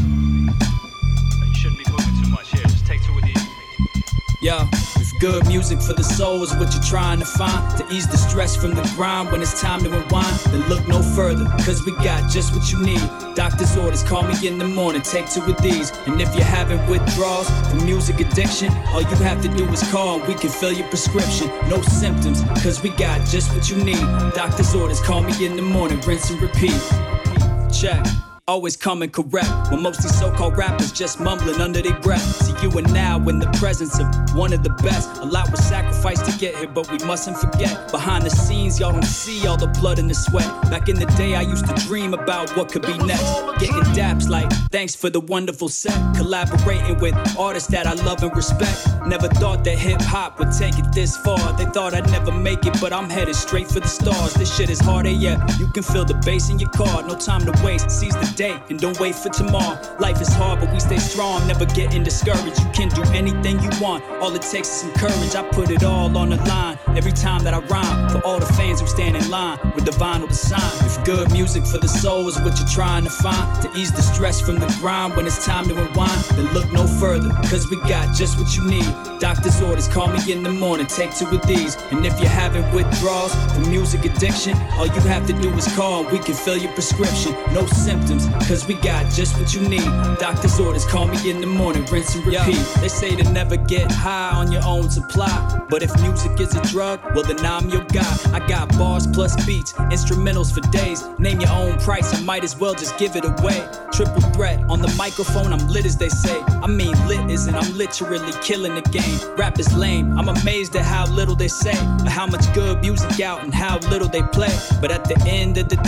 You shouldn't be moving too much here. Just take 2 of these. Yo. Good music for the soul is what you're trying to find, to ease the stress from the grind when it's time to unwind. Then look no further, cause we got just what you need. Doctor's orders, call me in the morning, take 2 of these. And if you're having withdrawals from music addiction, all you have to do is call and we can fill your prescription. No symptoms, cause we got just what you need. Doctor's orders, call me in the morning, rinse and repeat. Check. Always coming correct, when most these so-called rappers just mumbling under their breath. See you and now in the presence of one of the best. A lot was sacrificed to get here, but we mustn't forget. Behind the scenes, y'all don't see all the blood and the sweat. Back in the day, I used to dream about what could be next. Getting daps like, thanks for the wonderful set. Collaborating with artists that I love and respect. Never thought that hip-hop would take it this far. They thought I'd never make it, but I'm headed straight for the stars. This shit is harder yet. You can feel the bass in your car. No time to waste, seize the day and don't wait for tomorrow. Life is hard, but we stay strong, never getting discouraged. You can do anything you want, all it takes is some courage. I put it all on the line every time that I rhyme. For all the fans who stand in line with the vinyl to sign. If good music for the soul is what you're trying to find, to ease the stress from the grind when it's time to unwind, then look no further, cause we got just what you need. Doctor's orders, call me in the morning, take 2 of these. And if you're having withdrawals from music addiction, all you have to do is call and we can fill your prescription. No symptoms, cause we got just what you need. Doctor's orders, call me in the morning, rinse and repeat. Yo, they say to never get high on your own supply, but if music is a drug, well then I'm your guy. I got bars plus beats, instrumentals for days. Name your own price, I might as well just give it away. Triple threat, on the microphone I'm lit as they say. I mean lit isn't, I'm literally killing the game. Rap is lame, I'm amazed at how little they say, or how much good music out and how little they play. But at the end of the day,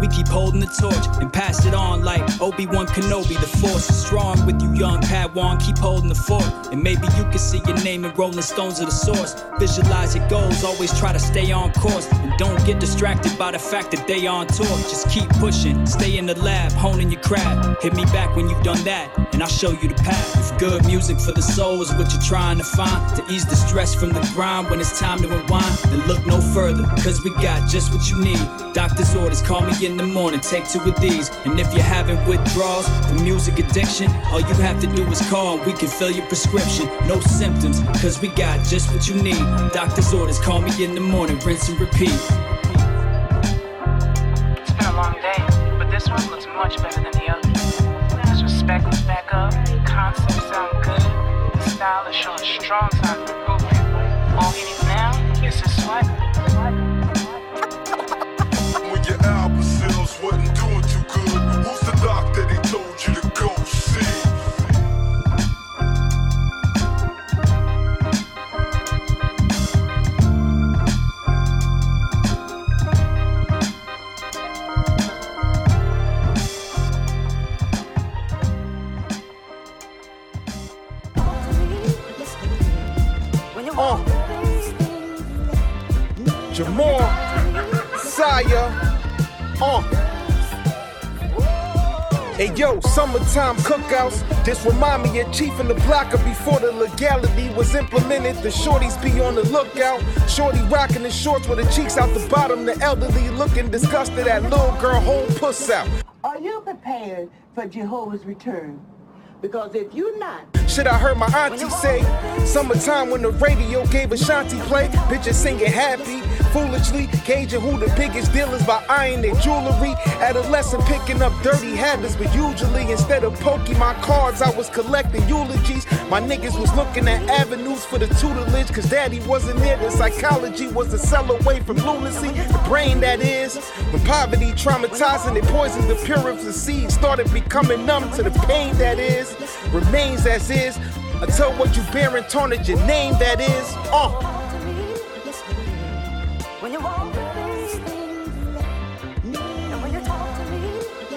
We keep holding the torch and pass it on like Obi-Wan Kenobi. The force is strong with you, young Padawan. Keep holding the fort, and maybe you can see your name in Rolling Stones of the source. Visualize your goals, always try to stay on course, and don't get distracted by the fact that they on tour. Just keep pushing, stay in the lab, honing your craft. Hit me back when you've done that, and I'll show you the path. If good music for the soul is what you're trying to find, to ease the stress from the grind when it's time to unwind, then look no further, cause we got just what you need. Doctor's orders, call me in the morning, take 2 of these. And if you're having withdrawals from music addiction, all you have to do is call and we can fill your prescription. No symptoms, cause we got just what you need. Doctor's orders, call me in the morning, rinse and repeat. It's been a long day, but this one looks much better than the other. His respect is back up, concepts sound good, the style is showing strong signs of improvement. All he needs now is his swagger. When your album sales wasn't doing too good, who's the doctor they told you to go see? Jamal, Sire, Hey yo, summertime cookouts. This remind me of Chief in the Blocker before the legality was implemented. The shorties be on the lookout. Shorty rocking the shorts with the cheeks out the bottom. The elderly looking disgusted at little girl whole puss out. Are you prepared for Jehovah's return? Because if you're not... Shit, I heard my auntie say, summertime when the radio gave Ashanti play, bitches singing happy, foolishly, gauging who the biggest deal is by eyeing their jewelry. Adolescent picking up dirty habits, but usually instead of Pokemon cards, I was collecting eulogies. My niggas was looking at avenues for the tutelage, cause daddy wasn't there. The psychology was a cell away from lunacy, the brain that is. When poverty traumatizing, it poisoned the purest of seeds, started becoming numb to the pain that is. Remains as is, until what you bear and tarnish your name that is. When you walk these things, and when you talk to me,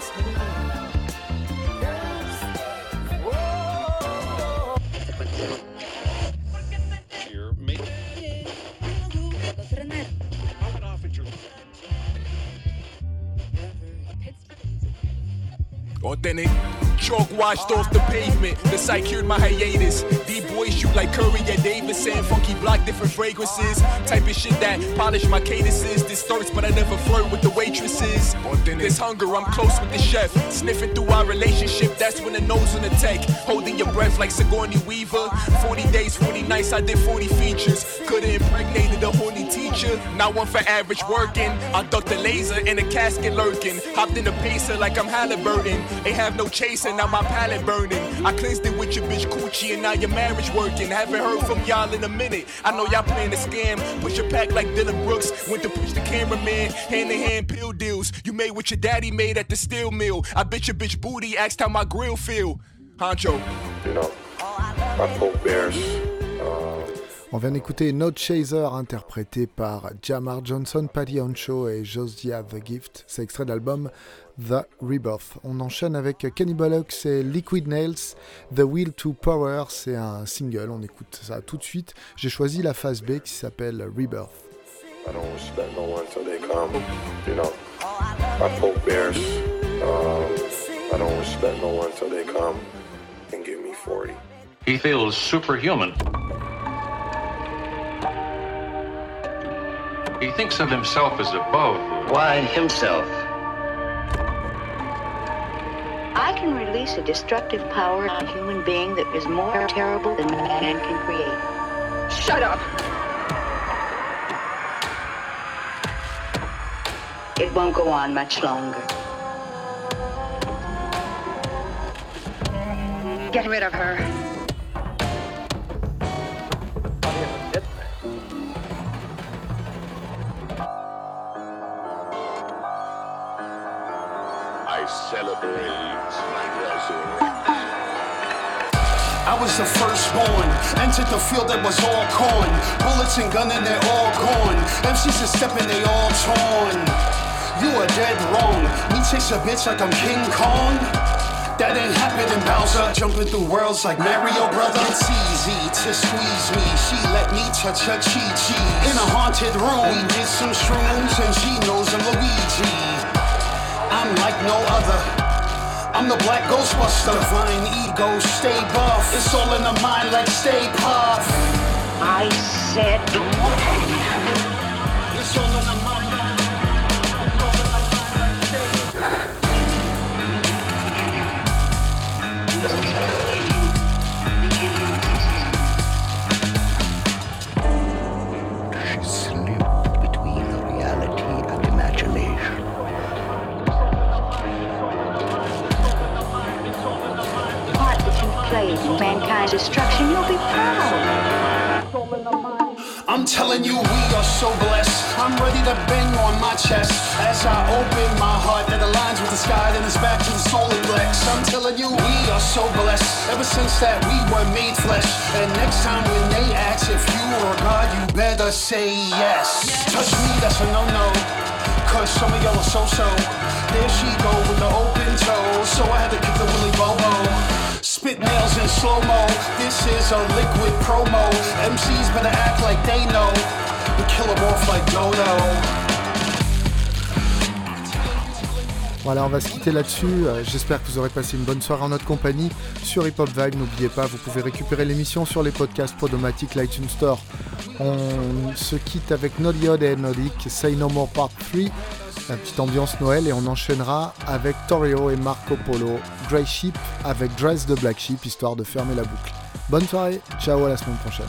Authentic, chalk washed off the pavement. The sight cured my hiatus. D-boys shoot like Curry at Davidson. Funky block, different fragrances. Type of shit that polish my cadences. This thirst, but I never flirt with the waitresses. This hunger, I'm close with the chef. Sniffing through our relationship, that's when the nose on the tech. Holding your breath like Sigourney Weaver. 40 days, 40 nights, I did 40 features. Could've impregnated a horny teacher. Not one for average working. I ducked the laser in a casket lurking. Hopped in the pacer like I'm Halliburton. Ain't have no chaser, now my palate burning. I cleansed it with your bitch coochie and now your marriage working. Haven't heard from y'all in a minute. I know y'all playing a scam. Push your pack like Dylan Brooks. Went to push the cameraman. Hand in hand pill deals. You made what your daddy made at the steel mill. I bet your bitch booty asked how my grill feel. Honcho. You know, I poke bears. On vient d'écouter Note Chaser interprété par Jamar Johnson, Paddy Honcho et Josiah The Gift. C'est extrait de l'album The Rebirth. On enchaîne avec Cannibal Ox et Liquid Nails. The Will to Power, c'est un single. On écoute ça tout de suite. J'ai choisi la phase B qui s'appelle Rebirth. I don't respect no one till they come. You know, I poke bears. I don't respect no one till they come and give me 40. He feels superhuman. He thinks of himself as above. Why himself? I can release a destructive power on a human being that is more terrible than man can create. Shut up! It won't go on much longer. Get rid of her. Celebrate my resurrection. I was the firstborn, entered the field that was all corn. Bullets and gunning, they're all gone. MCs are stepping, they all torn. You are dead wrong. Me chase a bitch like I'm King Kong. That ain't happening, Bowser. Jumping through worlds like Mario, brother. It's easy to squeeze me. She let me touch her chi-chi. In a haunted room, we did some shrooms and she knows I'm Luigi. I'm like no other. I'm the black Ghostbuster. Divine ego, stay buff. It's all in the mind like Stay Puft. I said it's all in the mind. She slipped between reality and imagination. the part that you've played in mankind's destruction, you'll be proud. I'm telling you, we are so blessed. I'm ready to bang on my chest as I open my heart that aligns with the sky, then it's back to the solar flex. I'm telling you, we are so blessed ever since that we were made flesh. And next time when they ask if you are God, you better say yes. Touch me, that's a no-no, cause some of y'all are so-so. There she go with the open toes, so I had to kick the Willy Bobo. Spit nails in slow-mo, this is a liquid promo. MCs better act like they know, we kill them off like Dodo. Voilà, on va se quitter là-dessus. J'espère que vous aurez passé une bonne soirée en notre compagnie sur Hip Hop Vibe. N'oubliez pas, vous pouvez récupérer l'émission sur les podcasts Podomatic, l'iTunes Store. On se quitte avec Nodiod et Nodic, Say No More Part 3, la petite ambiance Noël, et on enchaînera avec Torrio et Marco Polo, Grey Sheep avec Dress the Black Sheep, histoire de fermer la boucle. Bonne soirée, ciao, à la semaine prochaine.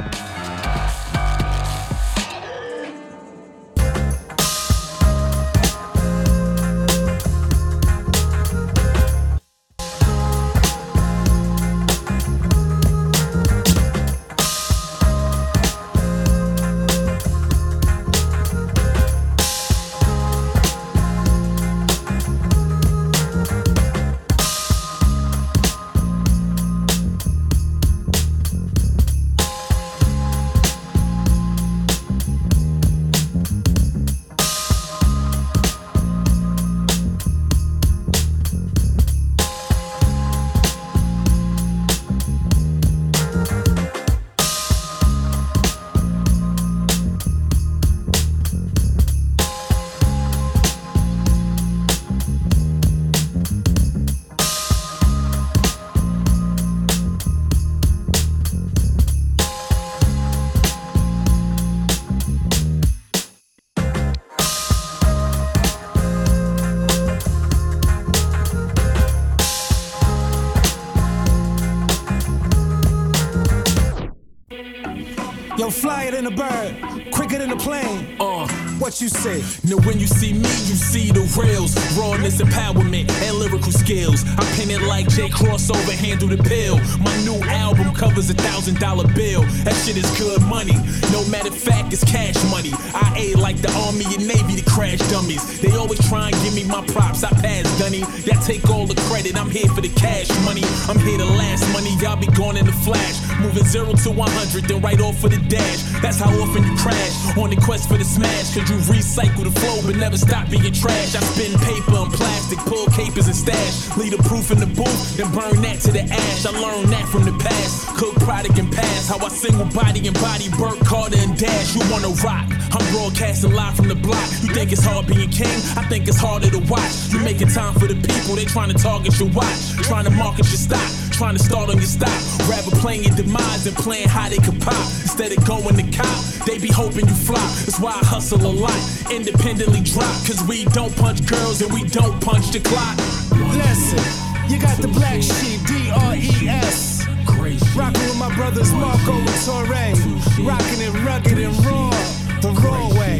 Yo, flyer than a bird, quicker than a plane. What you say? Now when you see me, you see the rails, rawness, empowerment, and lyrical skills. I pin it like J. Crossover, handle the pill. My new album covers $1,000 bill. That shit is good money. No matter of fact, it's cash money. I aid like the Army and Navy to crash dummies. They always try and give me my props. I pass dunny. Y'all take all the credit. I'm here for the cash money. I'm here to last money. Y'all be gone in the flash. Moving 0 to 100, then right off for the dash. That's how often you crash on the quest for the smash. Cause you recycle the flow but never stop being trash. I spin paper and plastic, pull capers and stash. Leave the proof in the booth, then burn that to the ash. I learned that from the past. Cook product and pass. How I single body and body Burt Carter and Dash. You wanna rock? I'm broadcasting live from the block. You think it's hard being king? I think it's harder to watch. You making time for the people, they trying to target your watch. Trying to market your stock, trying to start on your stock. Rather playing your demise than playing how they could pop. Instead of going to cop, they be hoping you flop. That's why I hustle a lot, independently drop. Cause we don't punch girls and we don't punch the clock. Listen, you got the Black Sheep, D-R-E-S. Rockin' with my brothers Marco and Torre. Rockin' it rugged and raw, the raw way.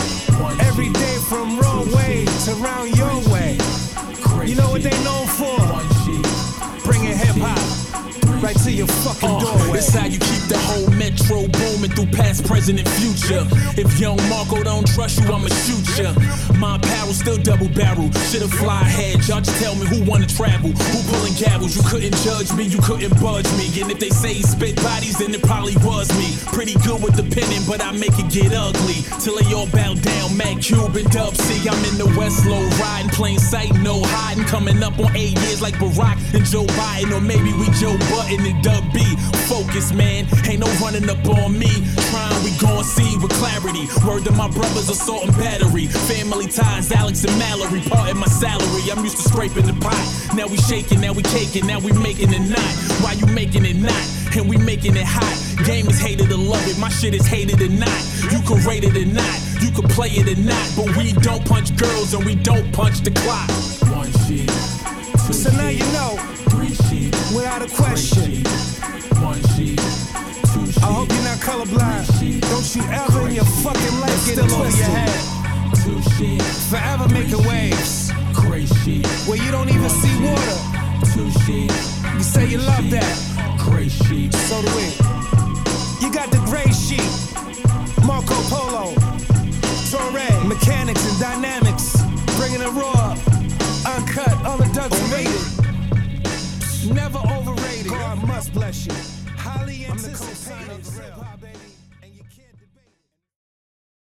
Every day from wrong way to round your way. You know what they known for? Bringing hip hop. right to your fucking doorway. It's how you keep the whole metro booming through past, present, and future. If young Marco don't trust you, I'ma shoot ya. My apparel still double barrel. Shit'll fly ahead. Y'all just tell me who wanna travel, who pulling gavels. You couldn't judge me, you couldn't budge me. And if they say he spit bodies, then it probably was me. Pretty good with the penning, but I make it get ugly. Till they all bow down, Mac Cube and Dub C. I'm in the West Low, riding plain sight, no hiding. Coming up on 8 years like Barack and Joe Biden. Or maybe we Joe Button and Dub B. Focus, man, ain't no running up on me. Trying, we gon' see with clarity. Word to my brothers, assault and battery. Family ties, Alex and Mallory. Part of my salary, I'm used to scraping the pot. Now we shaking, now we caking, now we making it not. Why you making it not? And we making it hot. Game is hated or love it, my shit is hated or not. You can rate it or not, you can play it or not. But we don't punch girls and we don't punch the clock. One sheet, two so now you know, three sheet, without a question. One sheet, two sheet. I hope you're not colorblind. Don't you ever in your fucking life get it over your head. Two sheet, forever making waves. Gray sheet, where you don't even see water. Two sheet, you say you love that. Gray sheet, so do we. You got the gray sheet. Marco Polo, Torre, mechanics and dynamics, bringing it raw, uncut, unadulterated, never overrated. God must bless you. Highly anticipated.